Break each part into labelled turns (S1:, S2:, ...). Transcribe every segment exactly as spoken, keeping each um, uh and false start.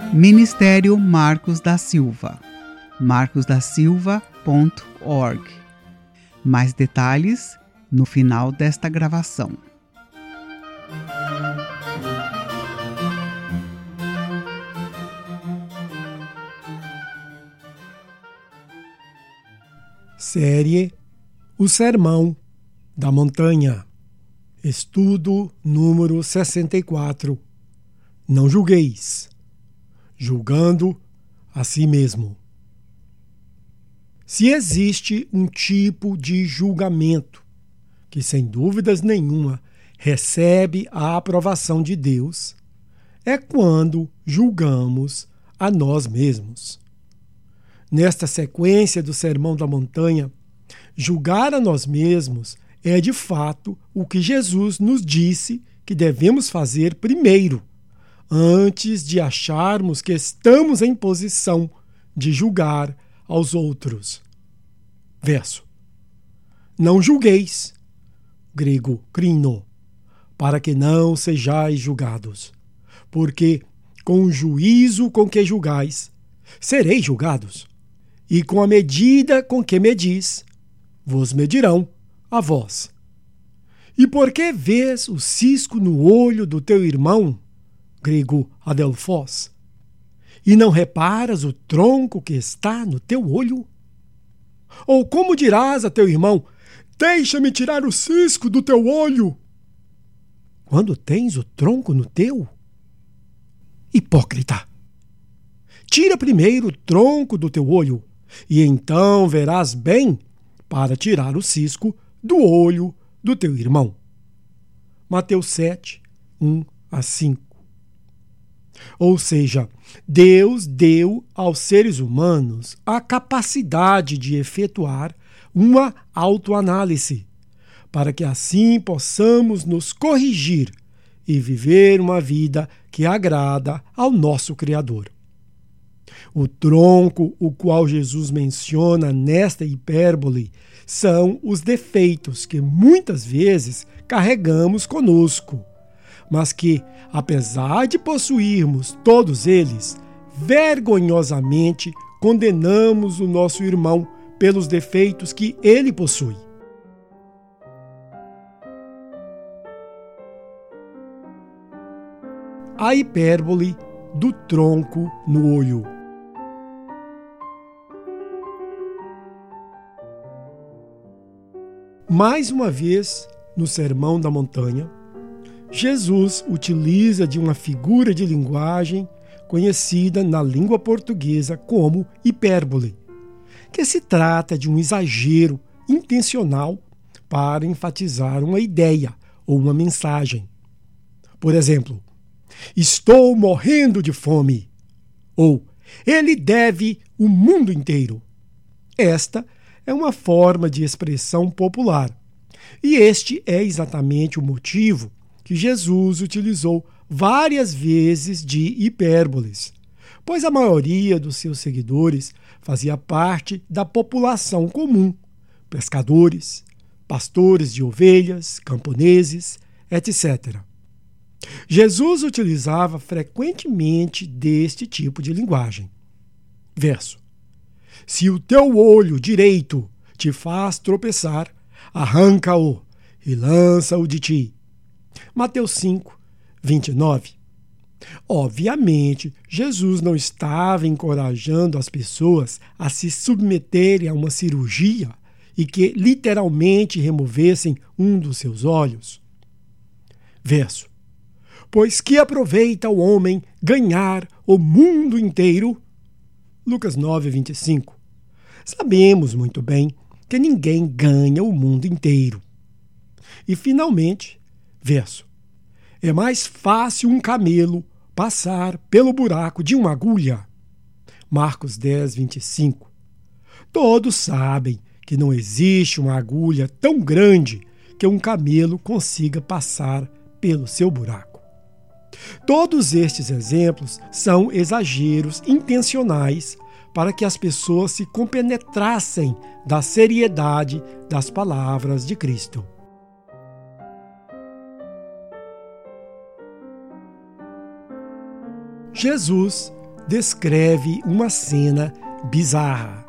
S1: Ministério Marcos da Silva, marcos da silva ponto org. Mais detalhes no final desta gravação.
S2: Série O Sermão da Montanha. Estudo número sessenta e quatro. Não julgueis, julgando a si mesmo. Se existe um tipo de julgamento que, sem dúvidas nenhuma, recebe a aprovação de Deus, é quando julgamos a nós mesmos. Nesta sequência do Sermão da Montanha, julgar a nós mesmos é, de fato, o que Jesus nos disse que devemos fazer primeiro, antes de acharmos que estamos em posição de julgar aos outros. Verso. Não julgueis, grego krino, para que não sejais julgados, porque com o juízo com que julgais, sereis julgados, e com a medida com que medis, vos medirão a vós. E por que vês o cisco no olho do teu irmão, grego adelphos, e não reparas o tronco que está no teu olho? Ou como dirás a teu irmão, deixa-me tirar o cisco do teu olho, quando tens o tronco no teu? Hipócrita! Tira primeiro o tronco do teu olho, e então verás bem para tirar o cisco do olho do teu irmão. Mateus sete, um a cinco. Ou seja, Deus deu aos seres humanos a capacidade de efetuar uma autoanálise, para que assim possamos nos corrigir e viver uma vida que agrada ao nosso Criador. O tronco, o qual Jesus menciona nesta hipérbole, são os defeitos que muitas vezes carregamos conosco, mas que, apesar de possuirmos todos eles, vergonhosamente condenamos o nosso irmão pelos defeitos que ele possui. A hipérbole do tronco no olho. Mais uma vez, no Sermão da Montanha, Jesus utiliza de uma figura de linguagem conhecida na língua portuguesa como hipérbole, que se trata de um exagero intencional para enfatizar uma ideia ou uma mensagem. Por exemplo, estou morrendo de fome, ou ele deve o mundo inteiro. Esta é uma forma de expressão popular, e este é exatamente o motivo que Jesus utilizou várias vezes de hipérboles, pois a maioria dos seus seguidores fazia parte da população comum, pescadores, pastores de ovelhas, camponeses, etcétera. Jesus utilizava frequentemente deste tipo de linguagem. Verso. Se o teu olho direito te faz tropeçar, arranca-o e lança-o de ti. Mateus cinco, vinte e nove. Obviamente, Jesus não estava encorajando as pessoas a se submeterem a uma cirurgia e que literalmente removessem um dos seus olhos. Verso. Pois que aproveita o homem ganhar o mundo inteiro? Lucas nove, vinte e cinco. Sabemos muito bem que ninguém ganha o mundo inteiro. E, finalmente, verso. É mais fácil um camelo passar pelo buraco de uma agulha. Marcos dez, vinte e cinco. Todos sabem que não existe uma agulha tão grande que um camelo consiga passar pelo seu buraco. Todos estes exemplos são exageros intencionais para que as pessoas se compenetrassem da seriedade das palavras de Cristo. Jesus descreve uma cena bizarra.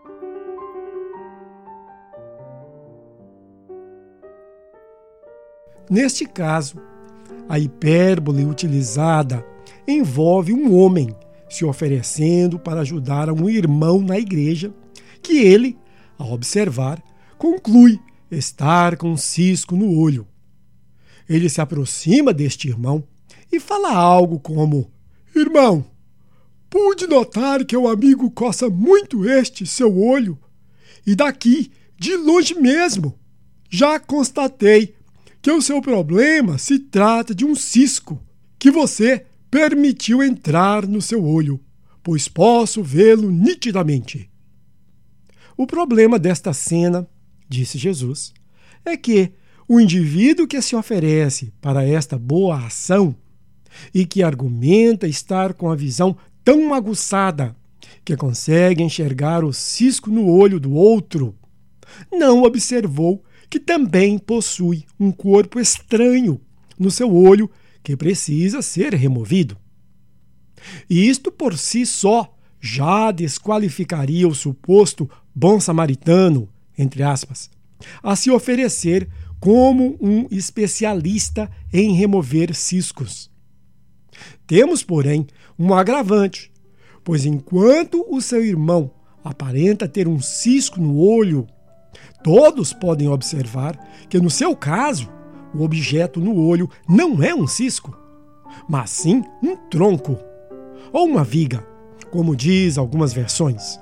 S2: Neste caso, a hipérbole utilizada envolve um homem se oferecendo para ajudar a um irmão na igreja, que ele, ao observar, conclui estar com um cisco no olho. Ele se aproxima deste irmão e fala algo como: "Irmão, pude notar que o amigo coça muito este seu olho, e daqui, de longe mesmo, já constatei que o seu problema se trata de um cisco que você permitiu entrar no seu olho, pois posso vê-lo nitidamente." O problema desta cena, disse Jesus, é que o indivíduo que se oferece para esta boa ação e que argumenta estar com a visão tão aguçada que consegue enxergar o cisco no olho do outro, não observou que também possui um corpo estranho no seu olho que precisa ser removido. E isto por si só já desqualificaria o suposto bom samaritano, entre aspas, a se oferecer como um especialista em remover ciscos. Temos, porém, um agravante, pois enquanto o seu irmão aparenta ter um cisco no olho, todos podem observar que, no seu caso, o objeto no olho não é um cisco, mas sim um tronco ou uma viga, como diz algumas versões.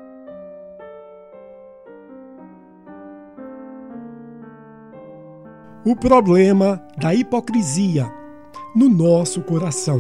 S2: O problema da hipocrisia no nosso coração.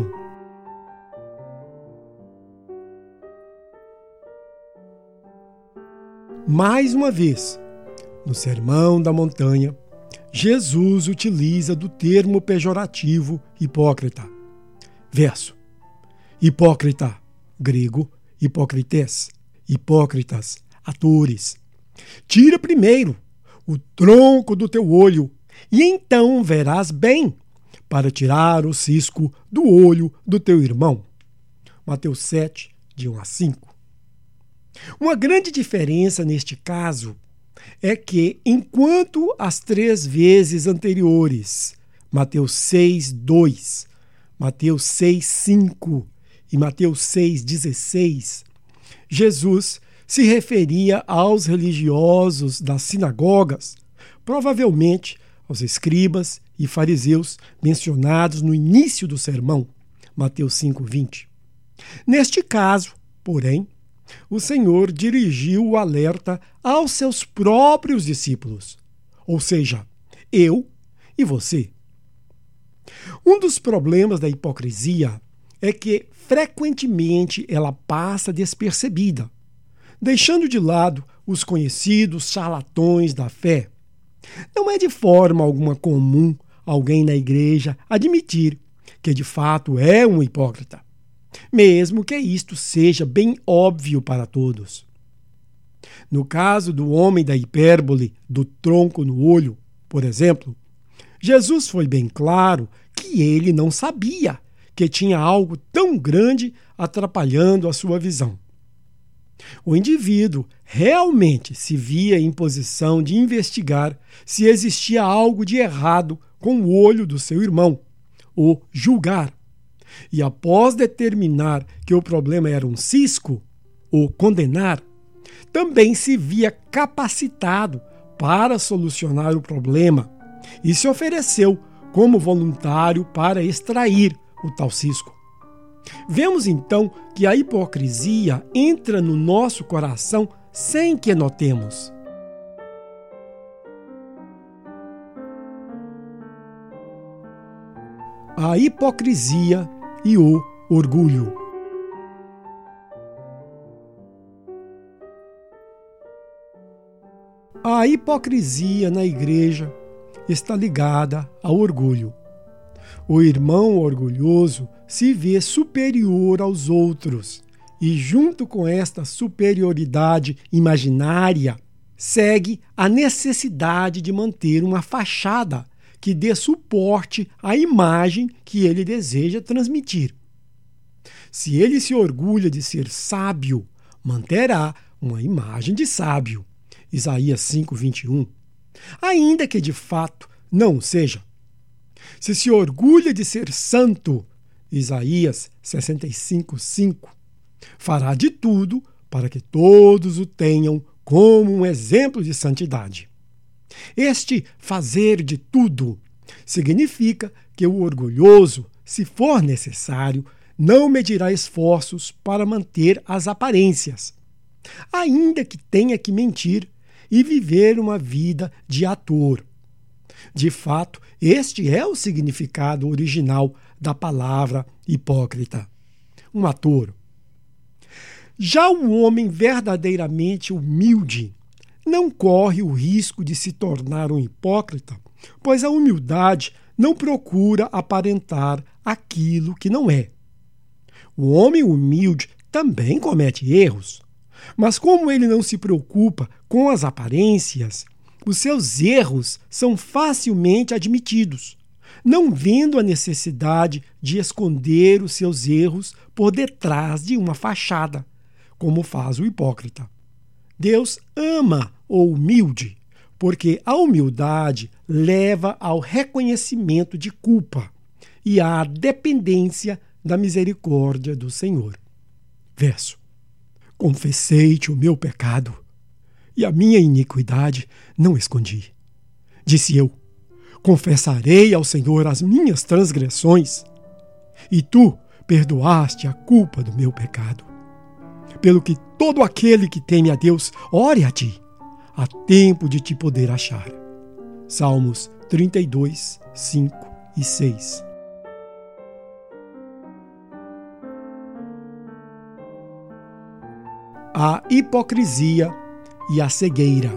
S2: Mais uma vez, no Sermão da Montanha, Jesus utiliza do termo pejorativo hipócrita. Verso: hipócrita, grego, hipócrites, hipócritas, atores. Tira primeiro o tronco do teu olho, e então verás bem para tirar o cisco do olho do teu irmão. Mateus sete, de um a cinco. Uma grande diferença neste caso é que, enquanto as três vezes anteriores, Mateus seis, dois, Mateus seis, cinco e Mateus seis, dezesseis, Jesus se referia aos religiosos das sinagogas, provavelmente aos escribas e fariseus mencionados no início do sermão, Mateus cinco, vinte. Neste caso, porém, o Senhor dirigiu o alerta aos seus próprios discípulos, ou seja, eu e você. Um dos problemas da hipocrisia é que, frequentemente, ela passa despercebida, deixando de lado os conhecidos charlatões da fé. Não é de forma alguma comum alguém na igreja admitir que de fato é um hipócrita, mesmo que isto seja bem óbvio para todos. No caso do homem da hipérbole do tronco no olho, por exemplo, Jesus foi bem claro que ele não sabia que tinha algo tão grande atrapalhando a sua visão. O indivíduo realmente se via em posição de investigar se existia algo de errado com o olho do seu irmão, ou julgar. E após determinar que o problema era um cisco, ou condenar, também se via capacitado para solucionar o problema e se ofereceu como voluntário para extrair o tal cisco. Vemos então que a hipocrisia entra no nosso coração sem que notemos. A hipocrisia e o orgulho. A hipocrisia na igreja está ligada ao orgulho. O irmão orgulhoso se vê superior aos outros e, junto com esta superioridade imaginária, segue a necessidade de manter uma fachada que dê suporte à imagem que ele deseja transmitir. Se ele se orgulha de ser sábio, manterá uma imagem de sábio. Isaías cinco, vinte e um. Ainda que de fato não seja. Se se orgulha de ser santo, Isaías sessenta e cinco, cinco, fará de tudo para que todos o tenham como um exemplo de santidade. Este fazer de tudo significa que o orgulhoso, se for necessário, não medirá esforços para manter as aparências, ainda que tenha que mentir e viver uma vida de ator. De fato, este é o significado original da palavra hipócrita. Um ator. Já o homem verdadeiramente humilde não corre o risco de se tornar um hipócrita, pois a humildade não procura aparentar aquilo que não é. O homem humilde também comete erros, mas como ele não se preocupa com as aparências, os seus erros são facilmente admitidos, não vendo a necessidade de esconder os seus erros por detrás de uma fachada, como faz o hipócrita. Deus ama o humilde, porque a humildade leva ao reconhecimento de culpa e à dependência da misericórdia do Senhor. Verso. Confessei-te o meu pecado, e a minha iniquidade não escondi. Disse eu, confessarei ao Senhor as minhas transgressões, e tu perdoaste a culpa do meu pecado. Pelo que todo aquele que teme a Deus, ore a ti, há tempo de te poder achar. Salmos trinta e dois, cinco e seis. A hipocrisia e a cegueira.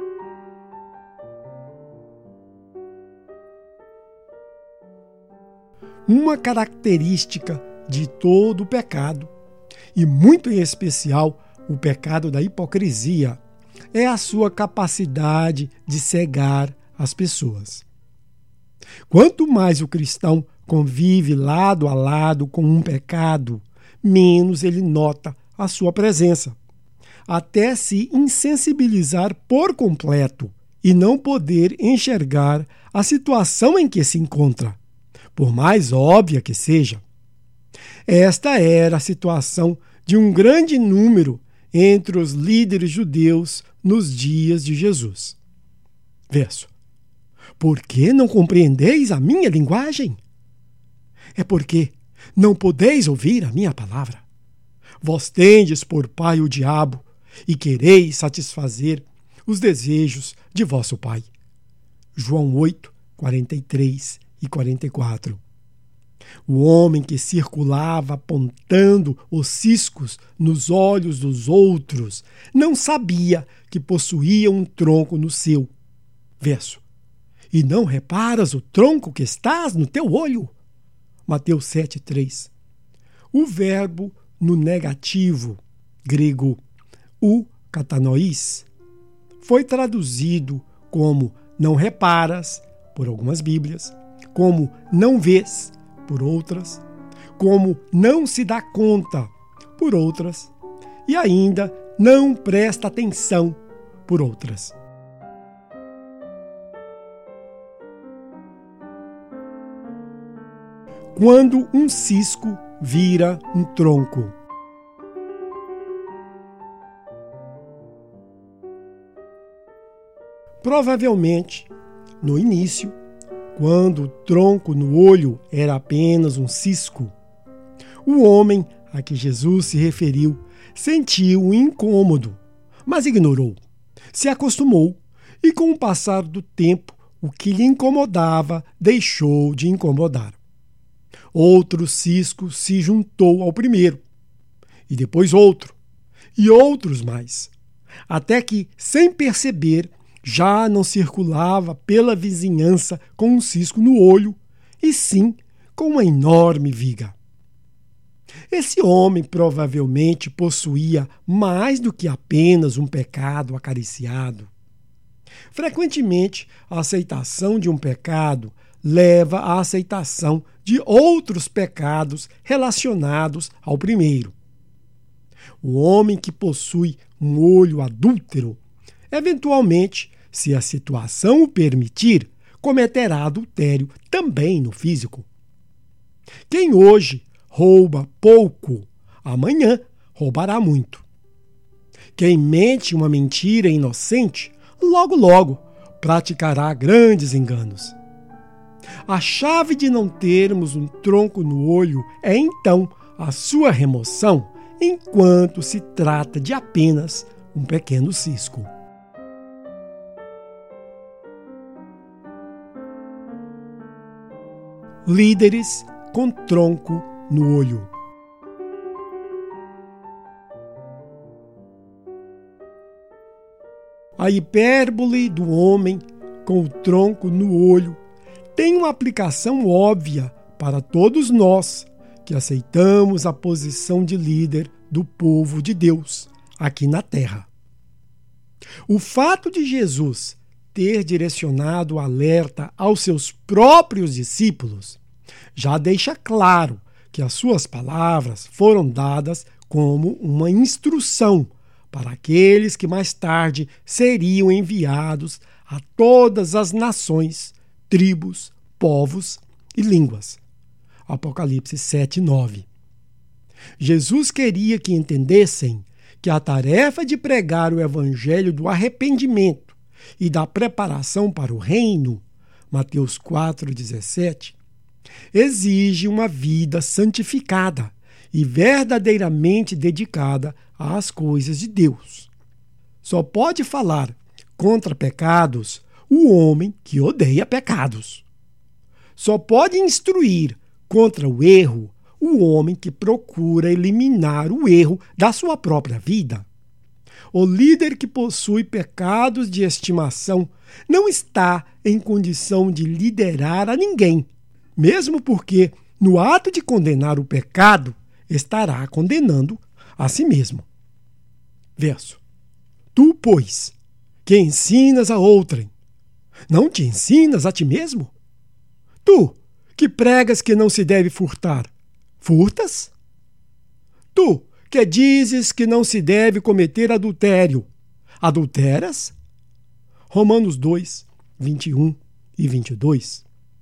S2: Uma característica de todo o pecado, e muito em especial o pecado da hipocrisia, é a sua capacidade de cegar as pessoas. Quanto mais o cristão convive lado a lado com um pecado, menos ele nota a sua presença, até se insensibilizar por completo e não poder enxergar a situação em que se encontra, por mais óbvia que seja. Esta era a situação de um grande número entre os líderes judeus nos dias de Jesus. Verso. Por que não compreendeis a minha linguagem? É porque não podeis ouvir a minha palavra. Vós tendes por pai o diabo, e quereis satisfazer os desejos de vosso pai. João oito, quarenta e três e quarenta e quatro. O homem que circulava apontando os ciscos nos olhos dos outros não sabia que possuía um tronco no seu. Verso. E não reparas o tronco que estás no teu olho? Mateus sete, três. O verbo no negativo, grego o katanois, foi traduzido como não reparas, por algumas Bíblias, como não vês, por outras, como não se dá conta, por outras, e ainda não presta atenção, por outras. Quando um cisco vira um tronco. Provavelmente, no início, quando o tronco no olho era apenas um cisco, o homem a que Jesus se referiu sentiu um incômodo, mas ignorou, se acostumou e, com o passar do tempo, o que lhe incomodava deixou de incomodar. Outro cisco se juntou ao primeiro, e depois outro, e outros mais, até que, sem perceber, já não circulava pela vizinhança com um cisco no olho, e sim com uma enorme viga. Esse homem provavelmente possuía mais do que apenas um pecado acariciado. Frequentemente, a aceitação de um pecado leva à aceitação de outros pecados relacionados ao primeiro. O homem que possui um olho adúltero, eventualmente, se a situação o permitir, cometerá adultério também no físico. Quem hoje rouba pouco, amanhã roubará muito. Quem mente uma mentira inocente, logo logo praticará grandes enganos. A chave de não termos um tronco no olho é então a sua remoção, enquanto se trata de apenas um pequeno cisco. Líderes com tronco no olho. A hipérbole do homem com o tronco no olho tem uma aplicação óbvia para todos nós que aceitamos a posição de líder do povo de Deus aqui na terra. O fato de Jesus ter direcionado o alerta aos seus próprios discípulos já deixa claro que as suas palavras foram dadas como uma instrução para aqueles que mais tarde seriam enviados a todas as nações, tribos, povos e línguas. Apocalipse sete, nove. Jesus queria que entendessem que a tarefa de pregar o evangelho do arrependimento e da preparação para o reino, Mateus quatro, dezessete, exige uma vida santificada e verdadeiramente dedicada às coisas de Deus. Só pode falar contra pecados o homem que odeia pecados. Só pode instruir contra o erro o homem que procura eliminar o erro da sua própria vida. O líder que possui pecados de estimação não está em condição de liderar a ninguém, mesmo porque, no ato de condenar o pecado, estará condenando a si mesmo. Verso. Tu, pois, que ensinas a outrem, não te ensinas a ti mesmo? Tu, que pregas que não se deve furtar, furtas? Tu, que dizes que não se deve cometer adultério, adulteras? Romanos dois, vinte e um e vinte e dois.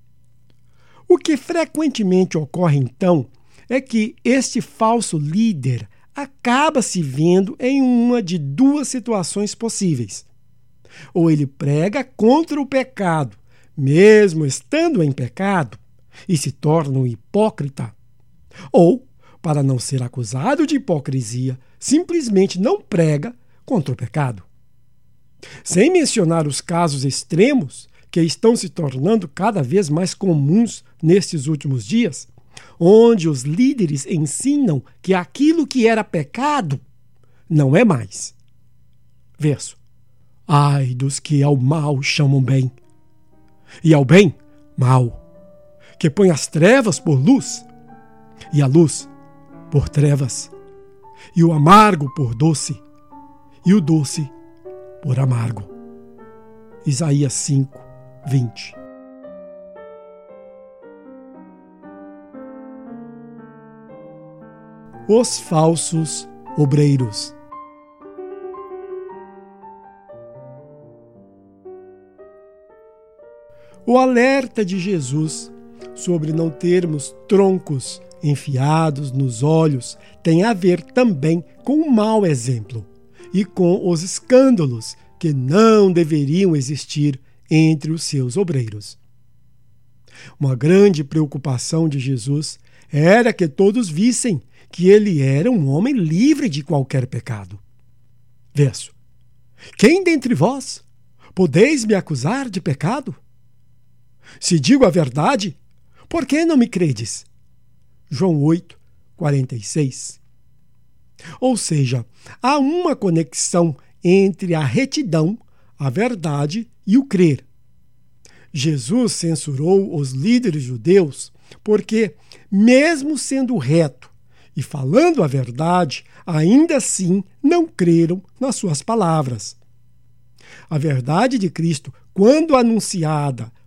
S2: O que frequentemente ocorre, então, é que este falso líder acaba se vendo em uma de duas situações possíveis. Ou ele prega contra o pecado, mesmo estando em pecado, e se torna um hipócrita. Ou, para não ser acusado de hipocrisia, simplesmente não prega contra o pecado. Sem mencionar os casos extremos que estão se tornando cada vez mais comuns nestes últimos dias, onde os líderes ensinam que aquilo que era pecado não é mais. Verso. Ai dos que ao mal chamam bem, e ao bem, mal, que põe as trevas por luz, e a luz por trevas, e o amargo por doce, e o doce por amargo. Isaías cinco, vinte. Os falsos obreiros. O alerta de Jesus sobre não termos troncos enfiados nos olhos tem a ver também com o mau exemplo e com os escândalos que não deveriam existir entre os seus obreiros. Uma grande preocupação de Jesus era que todos vissem que ele era um homem livre de qualquer pecado. Verso. Quem dentre vós podeis me acusar de pecado? Se digo a verdade, por que não me credes? João oito, quarenta e seis. Ou seja, há uma conexão entre a retidão, a verdade e o crer. Jesus censurou os líderes judeus porque, mesmo sendo reto e falando a verdade, ainda assim não creram nas suas palavras. A verdade de Cristo, quando anunciada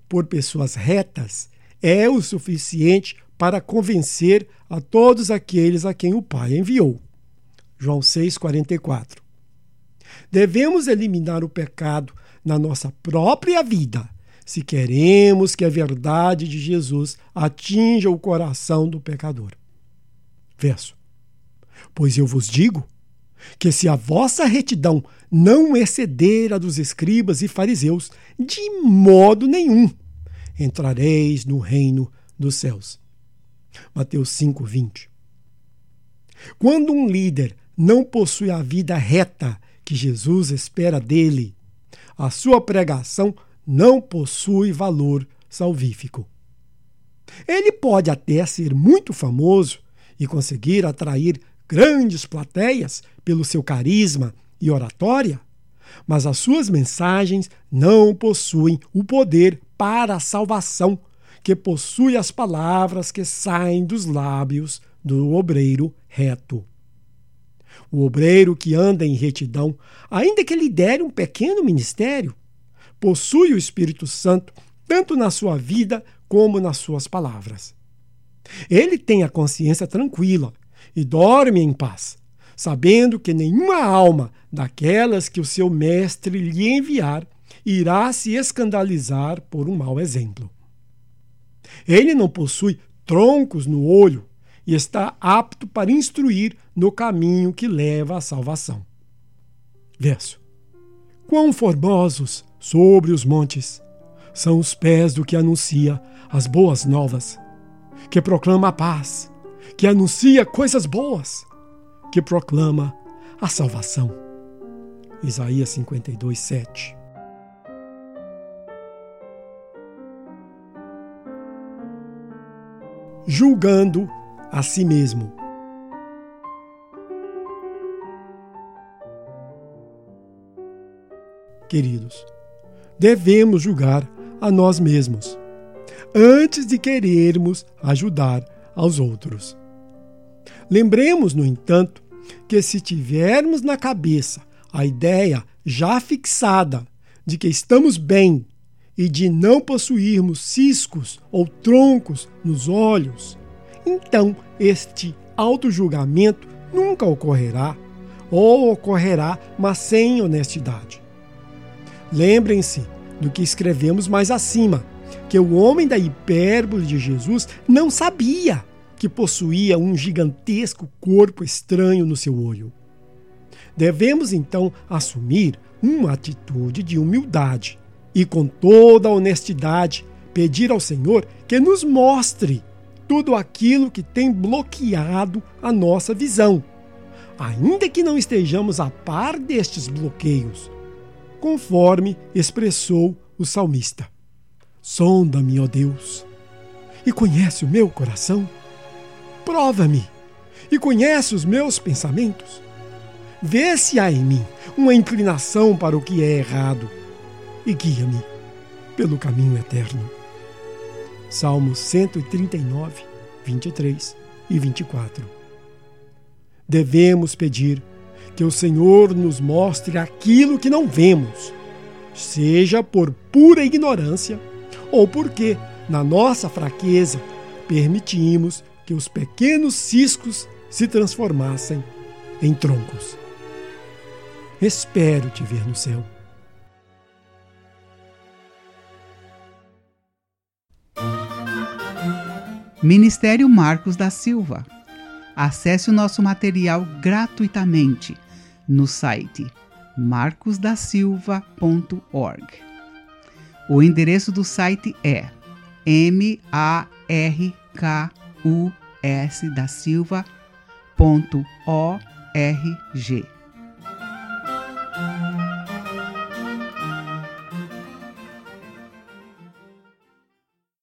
S2: por pessoas retas é o suficiente para convencer a todos aqueles a quem o Pai enviou. João seis, quarenta e quatro. Devemos eliminar o pecado na nossa própria vida, se queremos que a verdade de Jesus atinja o coração do pecador. Verso. Pois eu vos digo que se a vossa retidão não exceder a dos escribas e fariseus, de modo nenhum entrareis no reino dos céus. Mateus cinco, vinte. Quando um líder não possui a vida reta que Jesus espera dele, a sua pregação não possui valor salvífico. Ele pode até ser muito famoso e conseguir atrair grandes plateias pelo seu carisma e oratória, mas as suas mensagens não possuem o poder para a salvação que possui as palavras que saem dos lábios do obreiro reto. O obreiro que anda em retidão, ainda que lidere um pequeno ministério, possui o Espírito Santo tanto na sua vida como nas suas palavras. Ele tem a consciência tranquila e dorme em paz, sabendo que nenhuma alma daquelas que o seu mestre lhe enviar irá se escandalizar por um mau exemplo. Ele não possui troncos no olho e está apto para instruir no caminho que leva à salvação. Verso. Quão formosos sobre os montes são os pés do que anuncia as boas novas, que proclama a paz, que anuncia coisas boas, que proclama a salvação. Isaías cinquenta e dois, sete. Julgando a si mesmo. Queridos, devemos julgar a nós mesmos antes de querermos ajudar aos outros. Lembremos, no entanto, que se tivermos na cabeça a ideia já fixada de que estamos bem e de não possuirmos ciscos ou troncos nos olhos, então este autojulgamento nunca ocorrerá, ou ocorrerá, mas sem honestidade. Lembrem-se do que escrevemos mais acima, que o homem da hipérbole de Jesus não sabia que possuía um gigantesco corpo estranho no seu olho. Devemos então assumir uma atitude de humildade e, com toda a honestidade, pedir ao Senhor que nos mostre tudo aquilo que tem bloqueado a nossa visão, ainda que não estejamos a par destes bloqueios, conforme expressou o salmista. Sonda-me, ó Deus, e conhece o meu coração. Prova-me e conhece os meus pensamentos. Vê se há em mim uma inclinação para o que é errado e guia-me pelo caminho eterno. Salmos cento e trinta e nove, vinte e três e vinte e quatro. Devemos pedir que o Senhor nos mostre aquilo que não vemos, seja por pura ignorância ou porque, na nossa fraqueza, permitimos que os pequenos ciscos se transformassem em troncos. Espero te ver no céu.
S1: Ministério Marcos da Silva. Acesse o nosso material gratuitamente no site marcos da silva ponto org. O endereço do site é m a r k u s da silva ponto org.